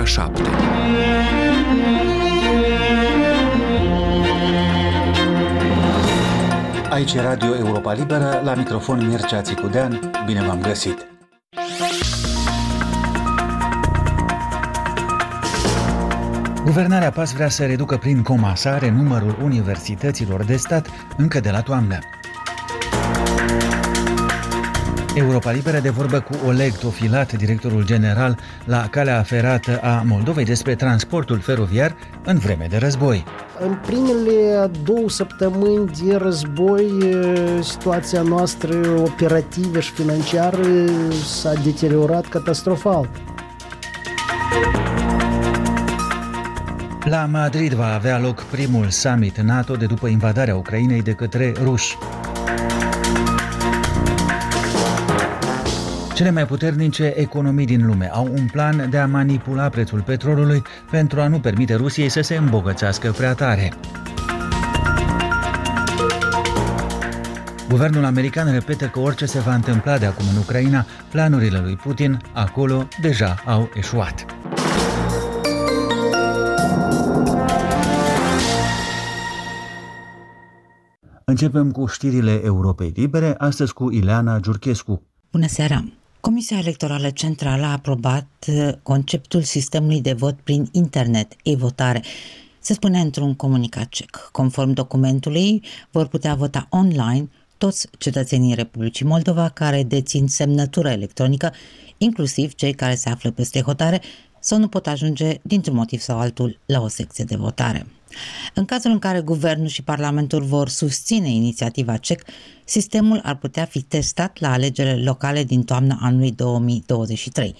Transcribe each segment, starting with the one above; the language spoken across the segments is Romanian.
ora 7. Aici e Radio Europa Liberă, la microfon Mircea Țicudean, bine v-am găsit! Guvernarea PAS vrea să reducă prin comasare numărul universităților de stat încă de la toamnă. Europa Liberă de vorbă cu Oleg Tofilat, directorul general la calea ferată a Moldovei, despre transportul feroviar în vreme de război. În primele 2 săptămâni de război, situația noastră operativă și financiară s-a deteriorat catastrofal. La Madrid va avea loc primul summit NATO de după invadarea Ucrainei de către ruși. Cele mai puternice economii din lume au un plan de a manipula prețul petrolului pentru a nu permite Rusiei să se îmbogățească prea tare. Guvernul american repetă că orice se va întâmpla de acum în Ucraina, planurile lui Putin acolo deja au eșuat. Începem cu știrile Europei Libere, astăzi cu Ileana Giurchescu. Bună seara! Comisia Electorală Centrală a aprobat conceptul sistemului de vot prin internet, e-votare. Se spune într-un comunicat cec. Conform documentului, vor putea vota online toți cetățenii Republicii Moldova care dețin semnătură electronică, inclusiv cei care se află peste hotare sau nu pot ajunge dintr-un motiv sau altul la o secție de votare. În cazul în care Guvernul și Parlamentul vor susține inițiativa CEC, sistemul ar putea fi testat la alegerile locale din toamna anului 2023.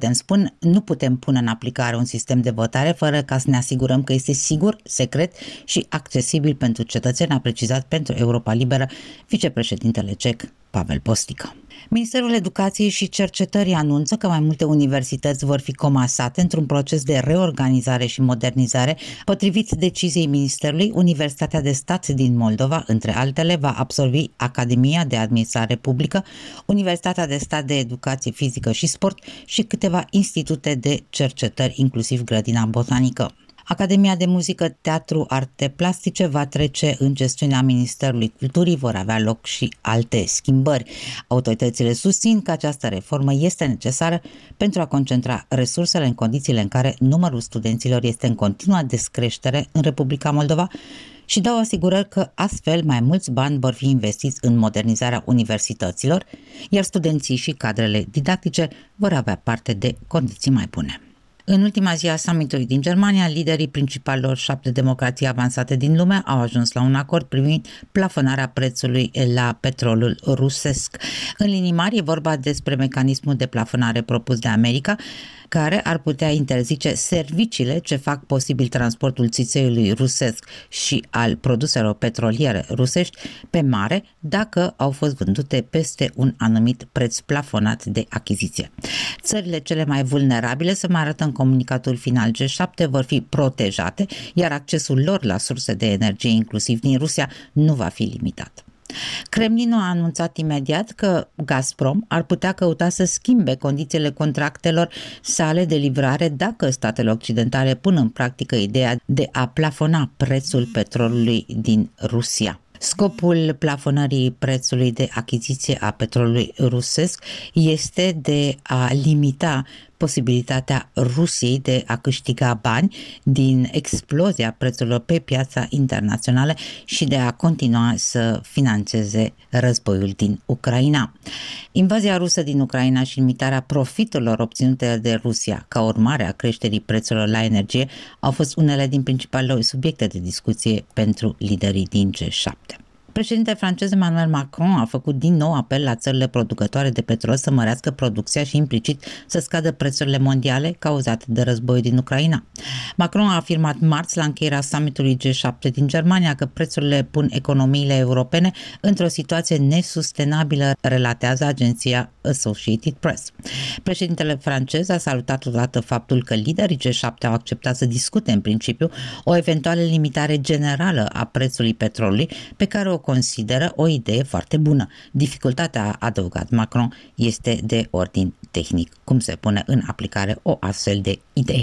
Nu putem pune în aplicare un sistem de votare fără ca să ne asigurăm că este sigur, secret și accesibil pentru cetățeni, a precizat pentru Europa Liberă vicepreședintele CEC, Pavel Postică. Ministerul Educației și Cercetării anunță că mai multe universități vor fi comasate într-un proces de reorganizare și modernizare. Potrivit deciziei Ministerului, Universitatea de Stat din Moldova, între altele, va absorbi Academia de Administrare Publică, Universitatea de Stat de Educație Fizică și Sport și câteva institute de cercetări, inclusiv Grădina Botanică. Academia de Muzică, Teatru, Arte Plastice va trece în gestiunea Ministerului Culturii, vor avea loc și alte schimbări. Autoritățile susțin că această reformă este necesară pentru a concentra resursele în condițiile în care numărul studenților este în continuă descreștere în Republica Moldova și dau asigurări că astfel mai mulți bani vor fi investiți în modernizarea universităților, iar studenții și cadrele didactice vor avea parte de condiții mai bune. În ultima zi a summitului din Germania, liderii principalilor 7 democrații avansate din lume au ajuns la un acord privind plafonarea prețului la petrolul rusesc. În linii mari e vorba despre mecanismul de plafonare propus de America, care ar putea interzice serviciile ce fac posibil transportul țițeiului rusesc și al produselor petroliere rusești pe mare dacă au fost vândute peste un anumit preț plafonat de achiziție. Țările cele mai vulnerabile, se mai arată în comunicatul final G7, vor fi protejate, iar accesul lor la surse de energie, inclusiv din Rusia, nu va fi limitat. Kremlinul a anunțat imediat că Gazprom ar putea căuta să schimbe condițiile contractelor sale de livrare dacă statele occidentale pun în practică ideea de a plafona prețul petrolului din Rusia. Scopul plafonării prețului de achiziție a petrolului rusesc este de a limita posibilitatea Rusiei de a câștiga bani din explozia prețurilor pe piața internațională și de a continua să finanțeze războiul din Ucraina. Invazia rusă din Ucraina și limitarea profiturilor obținute de Rusia ca urmare a creșterii prețurilor la energie au fost unele din principalele subiecte de discuție pentru liderii din G7. Președintele francez Emmanuel Macron a făcut din nou apel la țările producătoare de petrol să mărească producția și implicit să scadă prețurile mondiale cauzate de războiul din Ucraina. Macron a afirmat marți la încheierea summitului G7 din Germania că prețurile pun economiile europene într-o situație nesustenabilă, relatează agenția Associated Press. Președintele francez a salutat odată faptul că liderii G7 au acceptat să discute în principiu o eventuală limitare generală a prețului petrolului, pe care o consideră o idee foarte bună. Dificultatea, a adăugat Macron, este de ordin tehnic. Cum se pune în aplicare o astfel de idee?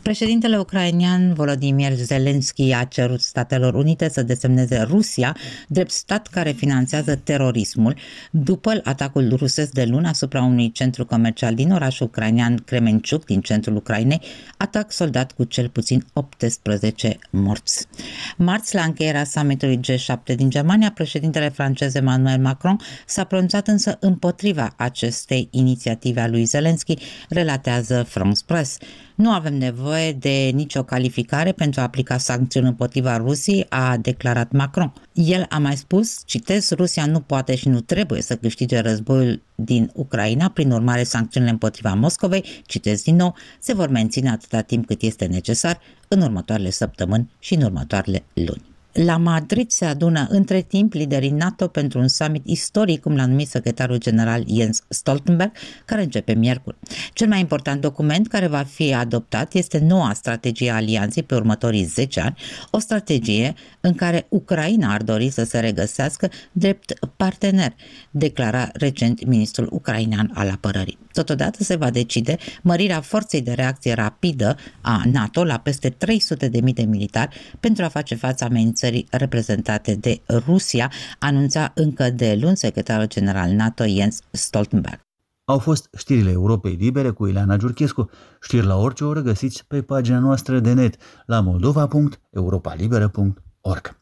Președintele ucrainean Volodymyr Zelensky a cerut Statelor Unite să desemneze Rusia drept stat care finanțează terorismul după atacul rusesc de luni asupra unui centru comercial din orașul ucrainean Kremenchuk din centrul Ucrainei, atac soldat cu cel puțin 18 morți. Marți, la încheierea summitului G7 din Germania, președintele francez Emmanuel Macron s-a pronunțat însă împotriva acestei inițiative a lui Zelensky, relatează France Press. Nu avem nevoie de nicio calificare pentru a aplica sancțiuni împotriva Rusiei, a declarat Macron. El a mai spus, citez, Rusia nu poate și nu trebuie să câștige războiul din Ucraina, prin urmare sancțiunile împotriva Moscovei, citez din nou, se vor menține atâta timp cât este necesar în următoarele săptămâni și în următoarele luni. La Madrid se adună între timp liderii NATO pentru un summit istoric, cum l-a numit secretarul general Jens Stoltenberg, care începe miercuri. Cel mai important document care va fi adoptat este noua strategie a alianței pe următorii 10 ani, o strategie în care Ucraina ar dori să se regăsească drept partener, declara recent ministrul ucrainean al apărării. Totodată se va decide mărirea forței de reacție rapidă a NATO la peste 300.000 de militari pentru a face față amenințării reprezentate de Rusia, anunța încă de luni secretarul general NATO Jens Stoltenberg. Au fost știrile Europei Libere cu Ileana Giurchescu. Știri la orice oră găsiți pe pagina noastră de net la moldova.europalibera.org.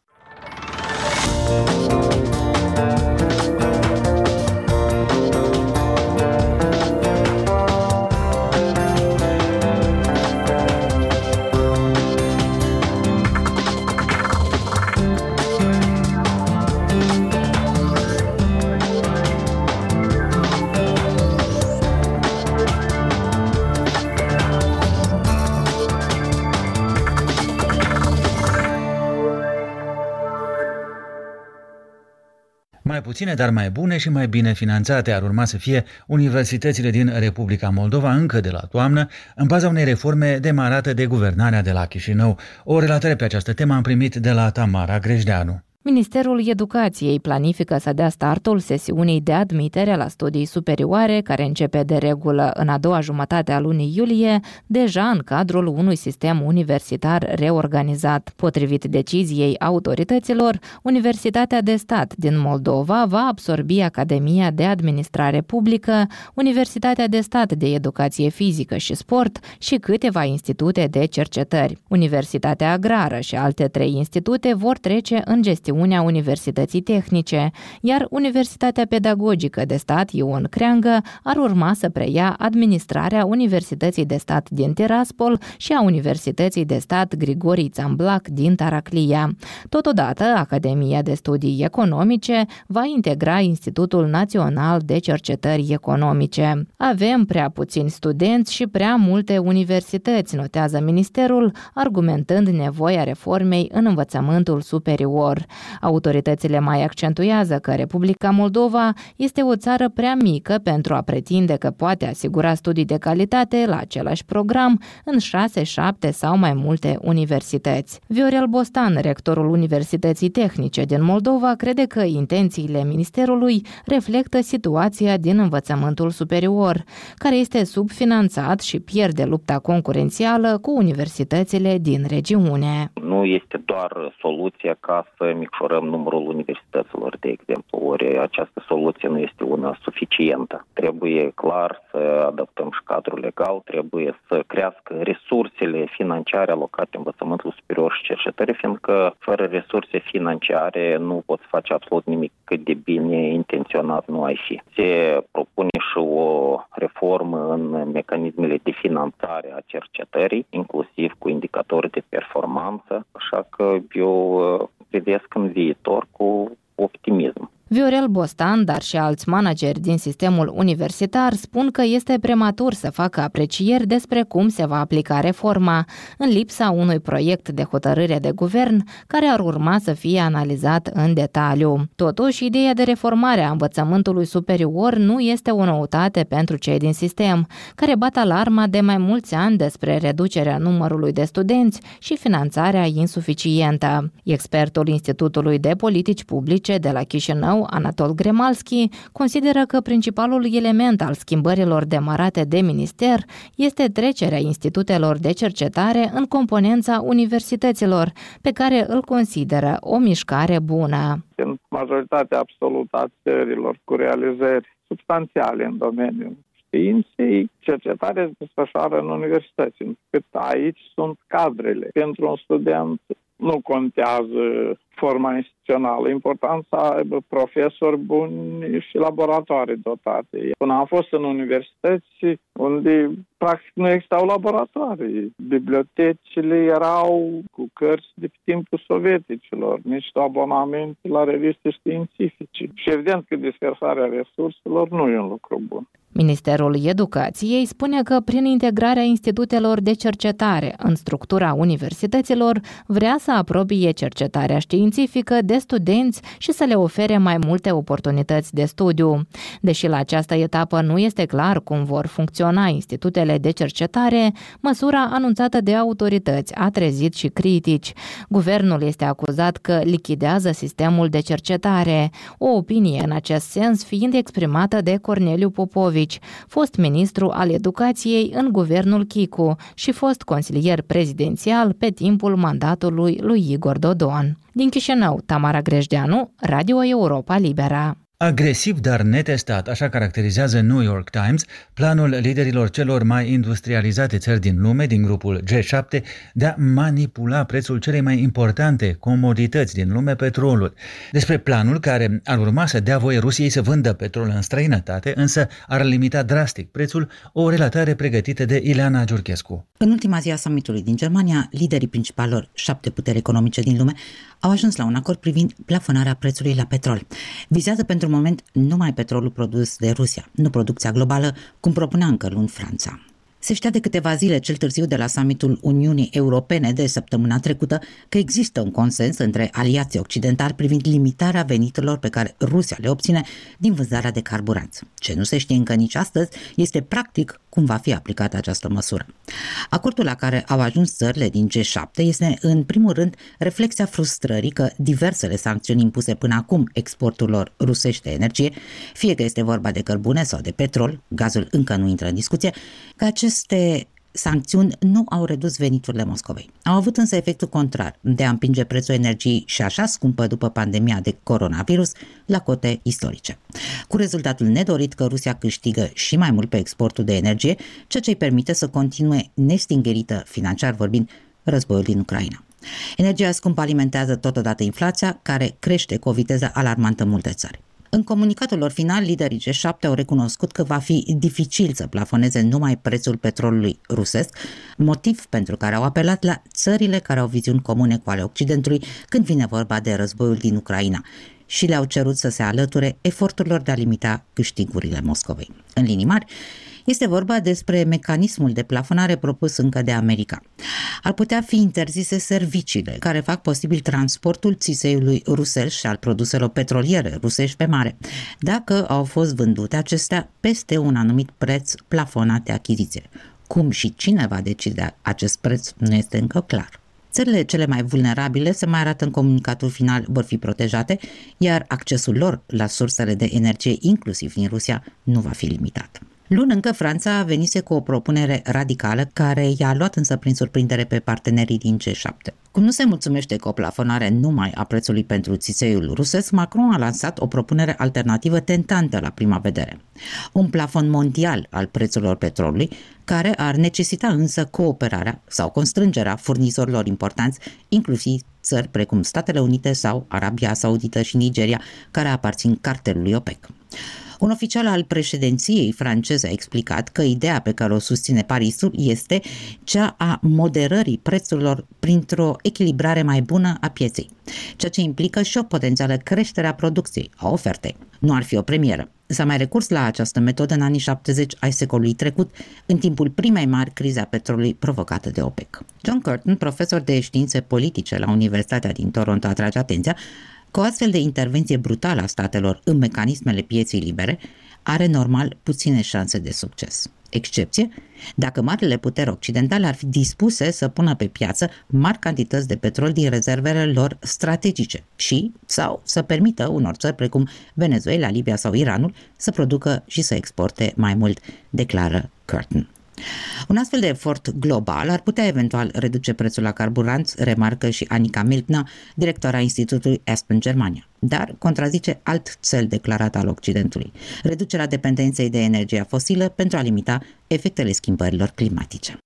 Mai puține, dar mai bune și mai bine finanțate ar urma să fie universitățile din Republica Moldova încă de la toamnă, în baza unei reforme demarate de guvernarea de la Chișinău. O relatare pe această temă am primit de la Tamara Grejdeanu. Ministerul Educației planifică să dea startul sesiunii de admitere la studii superioare, care începe de regulă în a doua jumătate a lunii iulie, deja în cadrul unui sistem universitar reorganizat. Potrivit deciziei autorităților, Universitatea de Stat din Moldova va absorbi Academia de Administrare Publică, Universitatea de Stat de Educație Fizică și Sport și câteva institute de cercetări. Universitatea Agrară și alte 3 institute vor trece în gestiunea Universității Tehnice, iar Universitatea Pedagogică de Stat Ion Creangă ar urma să preia administrarea Universității de Stat din Tiraspol și a Universității de Stat Grigori Țamblac din Taraclia. Totodată, Academia de Studii Economice va integra Institutul Național de Cercetări Economice. Avem prea puțini studenți și prea multe universități, notează ministerul, argumentând nevoia reformei în învățământul superior. Autoritățile mai accentuează că Republica Moldova este o țară prea mică pentru a pretinde că poate asigura studii de calitate la același program în 6, 7 sau mai multe universități. Viorel Bostan, rectorul Universității Tehnice din Moldova, crede că intențiile ministerului reflectă situația din învățământul superior, care este subfinanțat și pierde lupta concurențială cu universitățile din regiune. Nu este doar soluția ca să micșorăm numărul universităților, de exemplu, ori această soluție nu este una suficientă. Trebuie clar să adaptăm și cadrul legal, trebuie să crească resursele financiare alocate învățământului superior și cercetării, fiindcă fără resurse financiare nu poți face absolut nimic, cât de bine intenționat nu ai fi. Se propune și o reformă în mecanismele de finanțare a cercetării, inclusiv cu indicatori de performanță, așa că eu privesc în viitor cu optimism. Viorel Bostan, dar și alți manageri din sistemul universitar spun că este prematur să facă aprecieri despre cum se va aplica reforma, în lipsa unui proiect de hotărâre de guvern care ar urma să fie analizat în detaliu. Totuși, ideea de reformare a învățământului superior nu este o noutate pentru cei din sistem, care bat alarma de mai mulți ani despre reducerea numărului de studenți și finanțarea insuficientă. Expertul Institutului de Politici Publice de la Chișinău, Chișinău, Anatol Gremalski, consideră că principalul element al schimbărilor demarate de minister este trecerea institutelor de cercetare în componența universităților, pe care îl consideră o mișcare bună. În majoritatea absolută a țărilor cu realizări substanțiale în domeniul științei, cercetarea se desfășoară în universități, încât aici sunt cadrele. Pentru un student nu contează forma instituțională, important să aibă profesori buni și laboratoare dotate. Până am fost în universități unde practic nu existau laboratoare. Bibliotecile erau cu cărți de pe timpul sovieticilor, niște abonamente la reviste științifice. Și evident că dispersarea resurselor nu e un lucru bun. Ministerul Educației spune că prin integrarea institutelor de cercetare în structura universităților vrea să apropie cercetarea științifică de studenți și să le ofere mai multe oportunități de studiu. Deși la această etapă nu este clar cum vor funcționa institutele de cercetare, măsura anunțată de autorități a trezit și critici. Guvernul este acuzat că lichidează sistemul de cercetare, o opinie în acest sens fiind exprimată de Corneliu Popovici, fost ministru al educației în guvernul Chicu și fost consilier prezidențial pe timpul mandatului lui Igor Dodon. Din Chișinău, Tamara Grejdeanu, Radio Europa Libera. Agresiv, dar netestat, așa caracterizează New York Times planul liderilor celor mai industrializate țări din lume, din grupul G7, de a manipula prețul celei mai importante comodități din lume, petrolul. Despre planul care ar urma să dea voie Rusiei să vândă petrol în străinătate, însă ar limita drastic prețul, o relatare pregătită de Ileana Giurchescu. În ultima zi a summitului din Germania, liderii principalor 7 puteri economice din lume au ajuns la un acord privind plafonarea prețului la petrol. Vizează pentru moment numai petrolul produs de Rusia, nu producția globală, cum propunea încă luni Franța. Se știa de câteva zile, cel târziu de la summitul Uniunii Europene de săptămâna trecută, că există un consens între aliații occidentali privind limitarea veniturilor pe care Rusia le obține din vânzarea de carburanți. Ce nu se știe încă nici astăzi este practic cum va fi aplicată această măsură. Acordul la care au ajuns țările din G7 este în primul rând reflexia frustrării că diversele sancțiuni impuse până acum exporturilor rusești de energie, fie că este vorba de cărbune sau de petrol, gazul încă nu intră în discuție, că aceste sancțiuni nu au redus veniturile Moscovei. Au avut însă efectul contrar, de a împinge prețul energiei și așa scumpă după pandemia de coronavirus la cote istorice. Cu rezultatul nedorit că Rusia câștigă și mai mult pe exportul de energie, ceea ce îi permite să continue nestingerită, financiar vorbind, războiul din Ucraina. Energia scumpă alimentează totodată inflația, care crește cu o viteză alarmantă în multe țări. În comunicatul lor final, liderii G7 au recunoscut că va fi dificil să plafoneze numai prețul petrolului rusesc, motiv pentru care au apelat la țările care au viziuni comune cu ale Occidentului când vine vorba de războiul din Ucraina și le-au cerut să se alăture eforturilor de a limita câștigurile Moscovei. În linii mari, este vorba despre mecanismul de plafonare propus încă de America. Ar putea fi interzise serviciile care fac posibil transportul țițeiului rusesc și al produselor petroliere rusești pe mare, dacă au fost vândute acestea peste un anumit preț plafonat de achiziție. Cum și cine va decide acest preț nu este încă clar. Țările cele mai vulnerabile, se mai arată în comunicatul final, vor fi protejate, iar accesul lor la sursele de energie, inclusiv din Rusia, nu va fi limitat. Luni încă Franța venise cu o propunere radicală care i-a luat însă prin surprindere pe partenerii din G7. Cum nu se mulțumește cu o plafonare numai a prețului pentru țițeiul rusesc, Macron a lansat o propunere alternativă tentantă la prima vedere. Un plafon mondial al prețurilor petrolului, care ar necesita însă cooperarea sau constrângerea furnizorilor importanți, inclusiv țări precum Statele Unite sau Arabia Saudită și Nigeria, care aparțin cartelului OPEC. Un oficial al președinției franceze a explicat că ideea pe care o susține Parisul este cea a moderării prețurilor printr-o echilibrare mai bună a pieței, ceea ce implică și o potențială creștere a producției, a ofertei. Nu ar fi o premieră. S-a mai recurs la această metodă în anii 70 ai secolului trecut, în timpul primei mari crize a petrolului provocată de OPEC. John Curtin, profesor de științe politice la Universitatea din Toronto, atrage atenția că o astfel de intervenție brutală a statelor în mecanismele pieței libere are normal puține șanse de succes. excepție dacă marile puteri occidentale ar fi dispuse să pună pe piață mari cantități de petrol din rezervele lor strategice sau să permită unor țări precum Venezuela, Libia sau Iranul să producă și să exporte mai mult, declară Curtin. Un astfel de efort global ar putea eventual reduce prețul la carburanți, remarcă și Annika Miltner, directora Institutului Aspen Germania, dar contrazice alt cel declarat al Occidentului, reducerea dependenței de energia fosilă pentru a limita efectele schimbărilor climatice.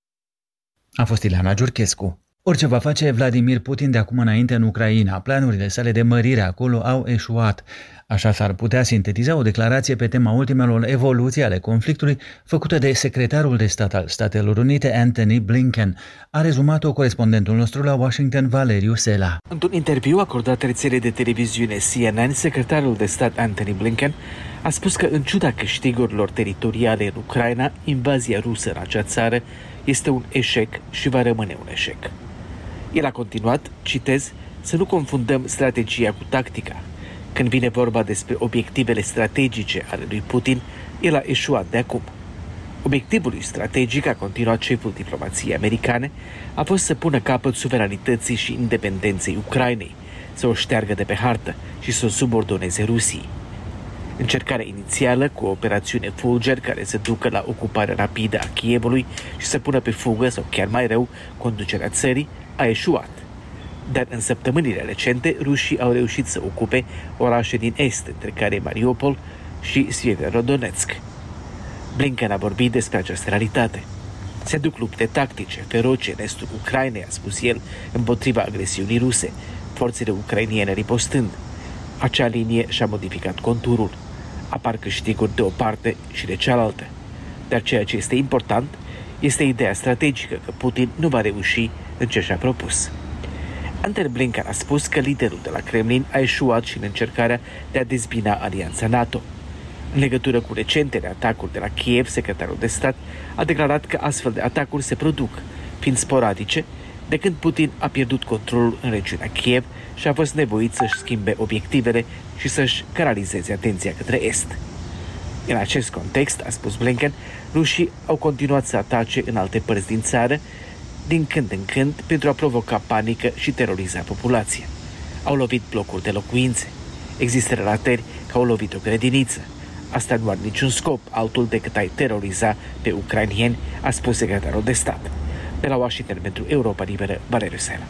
A fost Ileana Giurchescu. Orice va face Vladimir Putin de acum înainte în Ucraina, planurile sale de mărire acolo au eșuat. Așa s-ar putea sintetiza o declarație pe tema ultimelor evoluții ale conflictului făcută de secretarul de stat al Statelor Unite, Antony Blinken. A rezumat-o corespondentul nostru la Washington, Valeriu Sela. Într-un interviu acordat rețelei de televiziune CNN, secretarul de stat Antony Blinken a spus că, în ciuda câștigurilor teritoriale în Ucraina, invazia rusă în acea țară este un eșec și va rămâne un eșec. El a continuat, citez, să nu confundăm strategia cu tactica. Când vine vorba despre obiectivele strategice ale lui Putin, el a eșuat de acum. Obiectivul lui strategic, a continuat șeful diplomației americane, a fost să pună capăt suveranității și independenței Ucrainei, să o șteargă de pe hartă și să o subordoneze Rusiei. Încercarea inițială, cu o operațiune Fulger care să ducă la ocuparea rapidă a Kievului și să pună pe fugă, sau chiar mai rău, conducerea țării, a eșuat. Dar în săptămânile recente, rușii au reușit să ocupe orașe din est, între care Mariupol și Sieverodonetsk. Blinken a vorbit despre această realitate. Se duc lupte tactice, feroce în estul Ucrainei, a spus el, împotriva agresiunii ruse, forțele ucrainiene ripostând. Acea linie și-a modificat conturul. Apar câștiguri de o parte și de cealaltă. Dar ceea ce este important este ideea strategică că Putin nu va reuși în ce și-a propus. Antony Blinken a spus că liderul de la Kremlin a eșuat și în încercarea de a dezbina alianța NATO. În legătură cu recentele atacuri de la Kiev, secretarul de stat a declarat că astfel de atacuri se produc, fiind sporadice, de când Putin a pierdut controlul în regiunea Kiev și a fost nevoit să-și schimbe obiectivele și să-și canalizeze atenția către est. În acest context, a spus Blinken, rușii au continuat să atace în alte părți din țară, din când în când, pentru a provoca panică și teroriza populația. Au lovit blocuri de locuințe. Există relatări că au lovit o grădiniță. Asta nu are niciun scop altul decât a-i teroriza pe ucrainieni, a spus secretarul de stat. De la Washington pentru Europa Liberă, Valeriu Sela.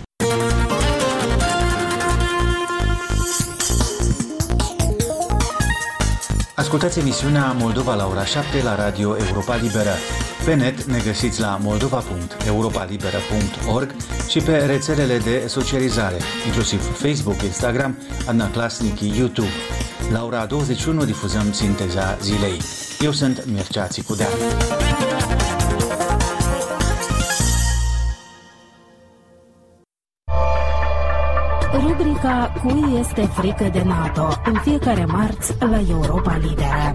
Ascultați emisiunea Moldova la ora 7 la Radio Europa Liberă. Pe net ne găsiți la moldova.europalibera.org și pe rețelele de socializare, inclusiv Facebook, Instagram, Adnaclasnici, YouTube. La ora 21 difuzăm sinteza zilei. Eu sunt Mircea Țicudean. Rubrica Cui este frică de NATO, în fiecare marți la Europa Liberă.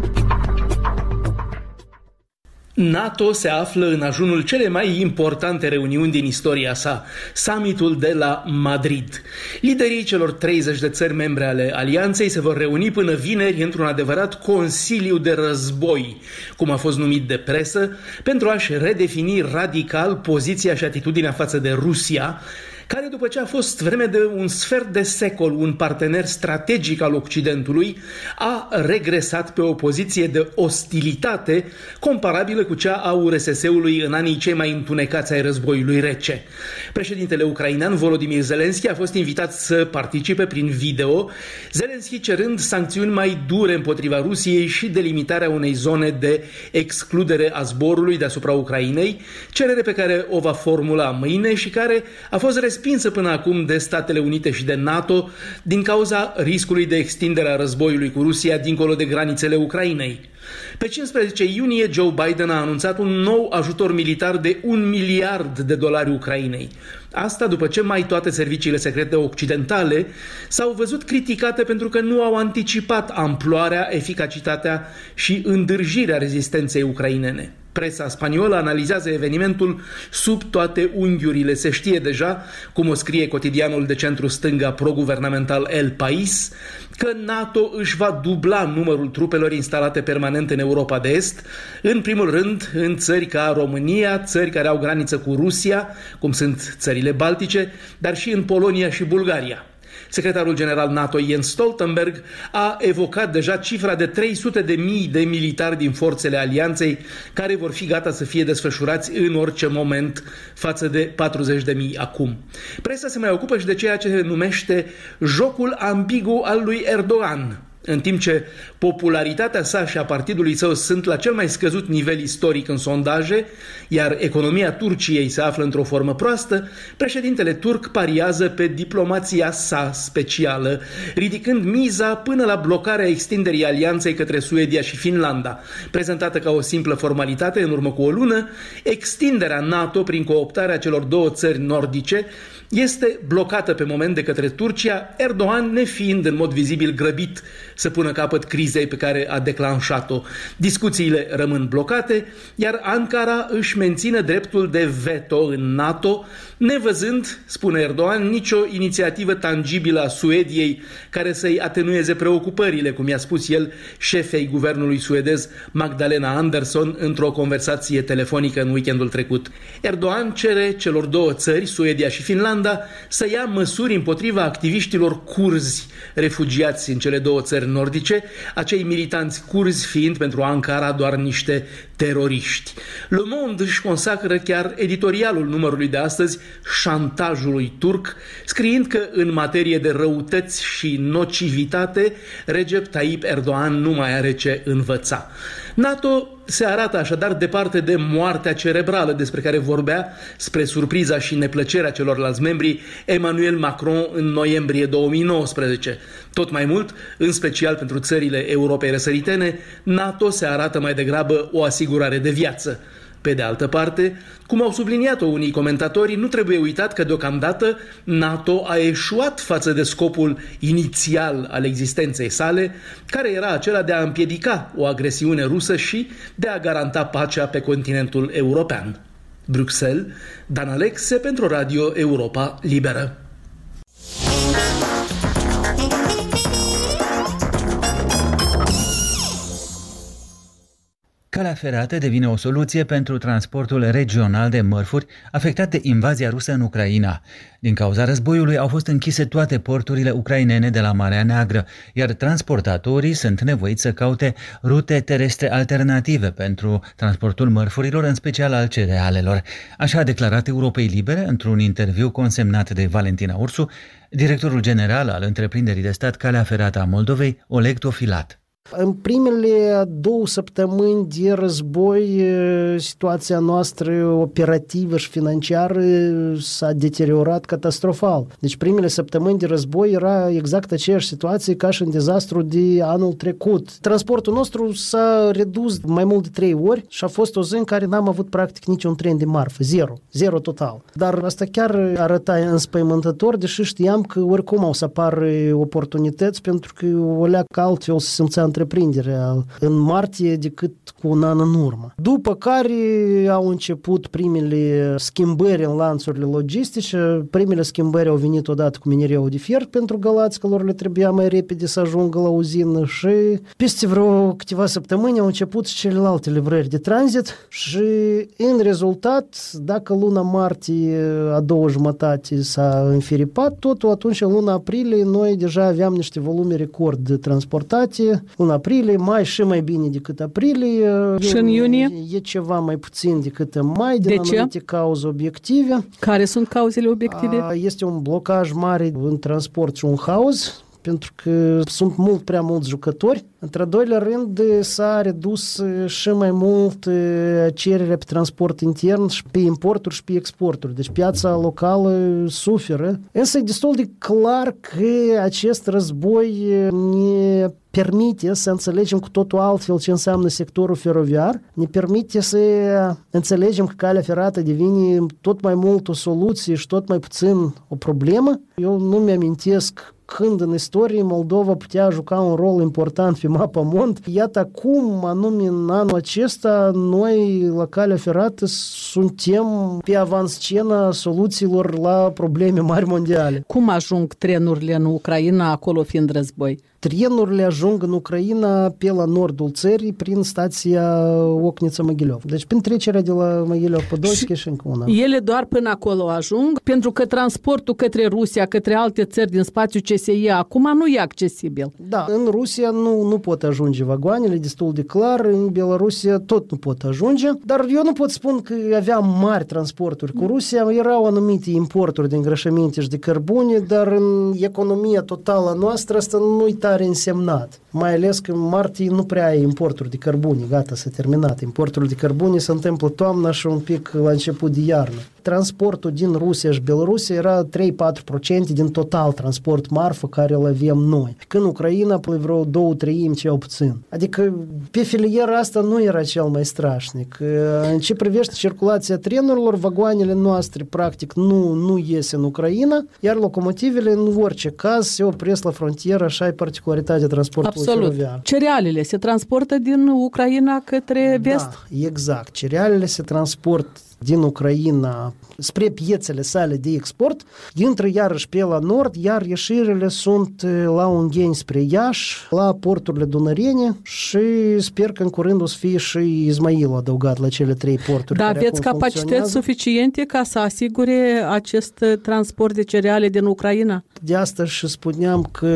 NATO se află în ajunul cele mai importante reuniuni din istoria sa, summitul de la Madrid. Liderii celor 30 de țări membre ale alianței se vor reuni până vineri într-un adevărat consiliu de război, cum a fost numit de presă, pentru a-și redefini radical poziția și atitudinea față de Rusia, care după ce a fost vreme de un sfert de secol un partener strategic al Occidentului, a regresat pe o poziție de ostilitate comparabilă cu cea a URSS-ului în anii cei mai întunecați ai războiului rece. Președintele ucrainean Volodymyr Zelensky a fost invitat să participe prin video, Zelensky cerând sancțiuni mai dure împotriva Rusiei și delimitarea unei zone de excludere a zborului deasupra Ucrainei, cerere pe care o va formula mâine și care a fost respinsă până acum de Statele Unite și de NATO din cauza riscului de extindere a războiului cu Rusia dincolo de granițele Ucrainei. Pe 15 iunie, Joe Biden a anunțat un nou ajutor militar de $1 miliard Ucrainei. Asta după ce mai toate serviciile secrete occidentale s-au văzut criticate pentru că nu au anticipat amploarea, eficacitatea și îndârjirea rezistenței ucrainene. Presa spaniolă analizează evenimentul sub toate unghiurile. Se știe deja, cum o scrie cotidianul de centru-stânga pro-guvernamental El País, că NATO își va dubla numărul trupelor instalate permanent în Europa de Est, în primul rând în țări ca România, țări care au graniță cu Rusia, cum sunt țările Baltice, dar și în Polonia și Bulgaria. Secretarul general NATO Jens Stoltenberg a evocat deja cifra de 300.000 de militari din forțele alianței care vor fi gata să fie desfășurați în orice moment față de 40.000 acum. Presa se mai ocupă și de ceea ce se numește jocul ambigu al lui Erdogan. În timp ce popularitatea sa și a partidului său sunt la cel mai scăzut nivel istoric în sondaje, iar economia Turciei se află într-o formă proastă, președintele turc pariază pe diplomația sa specială, ridicând miza până la blocarea extinderii alianței către Suedia și Finlanda. Prezentată ca o simplă formalitate în urmă cu o lună, extinderea NATO prin cooptarea celor două țări nordice este blocată pe moment de către Turcia, Erdogan nefiind în mod vizibil grăbit să pună capăt crizei pe care a declanșat-o. Discuțiile rămân blocate, iar Ankara își menține dreptul de veto în NATO, nevăzând, spune Erdogan, nicio inițiativă tangibilă a Suediei care să-i atenueze preocupările, cum i-a spus el șefei guvernului suedez Magdalena Andersson într-o conversație telefonică în weekendul trecut. Erdogan cere celor două țări, Suedia și Finlanda, să ia măsuri împotriva activiștilor curzi refugiați în cele două țări nordice, acei militanți curzi fiind pentru Ankara doar niște teroriști. Le Monde își consacră chiar editorialul numărului de astăzi șantajului turc, scriind că în materie de răutăți și nocivitate, Recep Tayyip Erdogan nu mai are ce învăța. NATO se arată așadar departe de moartea cerebrală despre care vorbea, spre surpriza și neplăcerea celorlalți membri, Emmanuel Macron în noiembrie 2019. Tot mai mult, în special pentru țările Europei răsăritene, NATO se arată mai degrabă o asigurare de viață. Pe de altă parte, cum au subliniat-o unii comentatori, nu trebuie uitat că deocamdată NATO a eșuat față de scopul inițial al existenței sale, care era acela de a împiedica o agresiune rusă și de a garanta pacea pe continentul european. Bruxelles, Dan Alexe pentru Radio Europa Liberă. Calea ferată devine o soluție pentru transportul regional de mărfuri afectat de invazia rusă în Ucraina. Din cauza războiului au fost închise toate porturile ucrainene de la Marea Neagră, iar transportatorii sunt nevoiți să caute rute terestre alternative pentru transportul mărfurilor, în special al cerealelor. Așa a declarat Europei Libere într-un interviu consemnat de Valentina Ursu, directorul general al întreprinderii de stat Calea Ferată a Moldovei, Oleg Tofilat. În primele 2 săptămâni de război, situația noastră operativă și financiară s-a deteriorat catastrofal. Deci primele săptămâni de război era exact aceeași situație ca și în dezastru de anul trecut. Transportul nostru s-a redus mai mult de 3 ori și a fost o zi în care n-am avut practic niciun tren de marfă, zero total. Dar asta chiar arăta înspăimântător, deși știam că oricum au să apară oportunități, pentru că o leacă altfel se simțea întreprinderea în martie decât cu un an în urmă. După care au început primele schimbări în lanțurile logistice. Primele schimbări au venit odată cu minereul de fier pentru Galați, că lor le trebuia mai repede să ajungă la uzină, și peste vreo câteva săptămâni au început și celelalte livrări de tranzit și în rezultat, dacă luna martie a doua jumătate s-a înfiripat totul, atunci în luna aprilie noi deja aveam niște volume record transportate. În aprilie, mai și mai bine decât aprilie. Și în iunie? E ceva mai puțin decât în mai, din anumite cauze obiective. Care sunt cauzele obiective? Este un blocaj mare în transport și un haos, pentru că sunt prea mulți jucători. Într-al doilea rând, s-a redus și mai mult cererea pe transport intern și pe importuri și pe exporturi. Deci piața locală suferă. Însă e destul de clar că acest război ne permite să înțelegem cu totul altfel ce înseamnă sectorul feroviar, ne permite să înțelegem că calea ferată devine tot mai mult o soluție și tot mai puțin o problemă. Eu nu mi-amintesc când în istorie Moldova putea juca un rol important pe mapamont. Iată acum, anume în anul acesta, noi la calea ferată suntem pe avanscena soluțiilor la probleme mari mondiale. Cum ajung trenurile în Ucraina, acolo fiind război? Trenurile ajung în Ucraina pe la nordul țării prin stația Ocnița-Măghilov. Deci prin trecerea de la Măghilov-Podolski și încă una. Ele doar până acolo ajung, pentru că transportul către Rusia, către alte țări din spațiu CSI acum nu e accesibil. Da, în Rusia nu pot ajunge vagoanele, destul de clar, în Belarusia tot nu pot ajunge, dar eu nu pot spun că aveam mari transporturi cu Rusia, erau anumite importuri de îngrășăminte și de cărbune, dar în economia totală a noastră asta nu-i tare însemnat. Mai ales că în martie nu prea ai importuri de cărbune, gata, s-a terminat. Importul de cărbune se întâmplă toamna și un pic la început de iarnă. Transportul din Rusia și Belarusia era 3-4% din total transport marfă care îl avem noi. Când Ucraina, vreo 2/3 cel puțin. Adică pe filiera asta nu era cel mai strașnic. În ce privește circulația trenurilor, vagoanele noastre practic nu ies în Ucraina, iar locomotivele în orice caz se opresc la frontieră, așa e particularitatea transportului feroviar. Cerealele se transportă din Ucraina către vest? Da, exact. Cerealele se transportă din Ucraina spre piețele sale de export, intră iarăși pe la nord, iar ieșirile sunt la Ungheni spre Iași, la porturile dunărene și sper că în curând o să fie și Izmailul adăugat la cele 3 porturi. Dar aveți capacități suficiente ca să asigure acest transport de cereale din Ucraina? De asta și spuneam că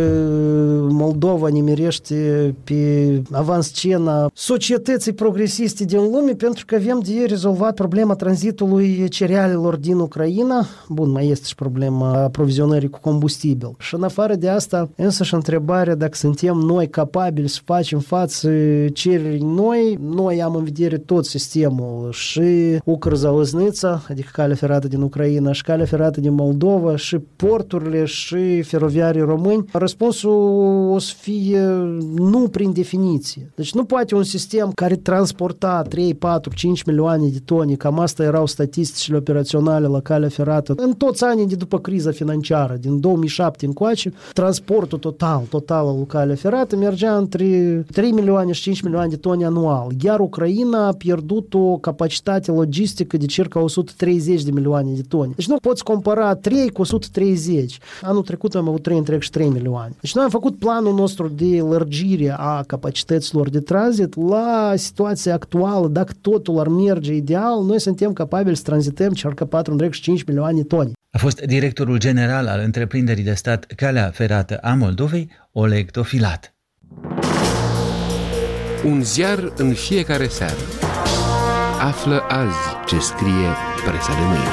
Moldova nimerește pe avanscena societății progresiste din lume pentru că avem de rezolvat problema tranzitului cerealelor din Ucraina. Bun, mai este și problema aprovizionării cu combustibil. Și în afară de asta, însăși întrebarea dacă suntem noi capabili să facem față cererii noi am în vedere tot sistemul și Ucrza-Lăznița, adică calea ferată din Ucraina și calea ferată din Moldova și porturile și feroviarii români. Răspunsul o să fie nu prin definiție. Deci nu poate un sistem care transporta 3, 4, 5 milioane de tone, cam asta erau statisticile operaționale la calea ferată. În toți anii de după criza financiară, din 2007 încoace, transportul total al calea ferată mergea între 3 milioane și 5 milioane de tone anual. Iar Ucraina a pierdut o capacitate logistică de circa 130 de milioane de tone. Deci nu poți compara 3 cu 130. Anul trecut am avut 3 milioane. Deci noi am făcut planul nostru de lărgire a capacităților de tranzit la situația actuală. Dacă totul ar merge ideal, noi suntem capabili să tranzităm circa 4,5 milioane de tone. A fost directorul general al întreprinderii de stat Calea Ferată a Moldovei, Oleg Tofilat. Un ziar în fiecare seară. Află azi ce scrie presa de mâine.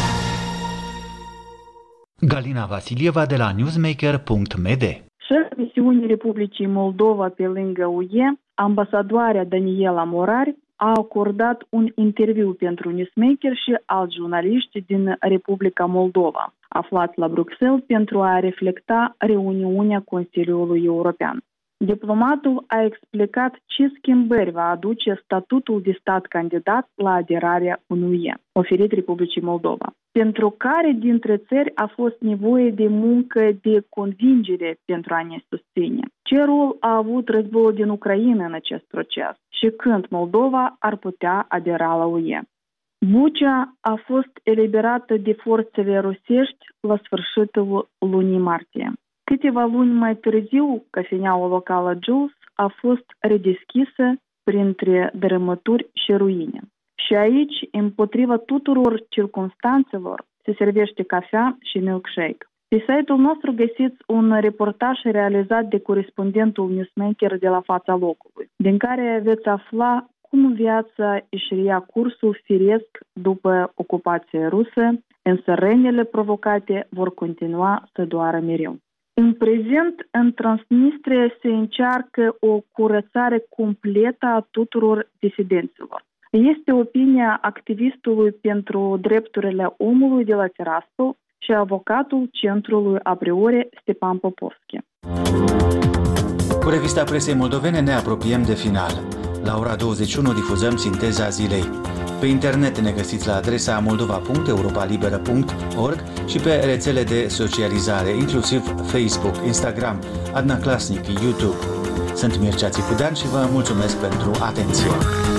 Galina Vasilieva de la newsmaker.md. Șeful misiunii Republicii Moldova pe lângă UE, ambasadoarea Daniela Morari, a acordat un interviu pentru Newsmaker și alți jurnaliști din Republica Moldova, aflați la Bruxelles pentru a reflecta reuniunea Consiliului European. Diplomatul a explicat ce schimbări va aduce statutul de stat candidat la aderarea în UE, oferit Republicii Moldova, pentru care dintre țări a fost nevoie de muncă de convingere pentru a ne susține. Ce rol a avut războiul din Ucraina în acest proces și când Moldova ar putea adera la UE? Bucea a fost eliberată de forțele rusești la sfârșitul lunii martie. Câteva luni mai târziu, cafeneaua locală Jules a fost redeschisă printre dărâmături și ruine. Și aici, împotriva tuturor circumstanțelor, se servește cafea și milkshake. Pe site-ul nostru găsiți un reportaj realizat de corespondentul Newsmaker de la fața locului, din care veți afla cum viața își reia cursul firesc după ocupația rusă, însă rănile provocate vor continua să doară mereu. În prezent, în Transnistria se încearcă o curățare completă a tuturor disidenților. Este opinia activistului pentru drepturile omului de la Tiraspol și avocatul centrului a priori Stepan Popovski. Cu revista presei moldovene ne apropiem de final. La ora 21 difuzăm sinteza zilei. Pe internet ne găsiți la adresa moldova.europalibera.org și pe rețele de socializare, inclusiv Facebook, Instagram, Adna Klasnic, YouTube. Sunt Mircea Țicudean și vă mulțumesc pentru atenție.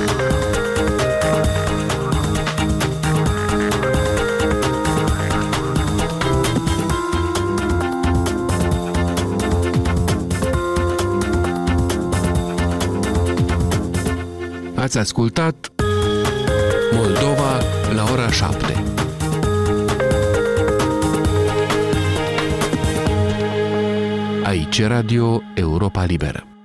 Ați ascultat Moldova la ora 7. Aici Radio Europa Liberă.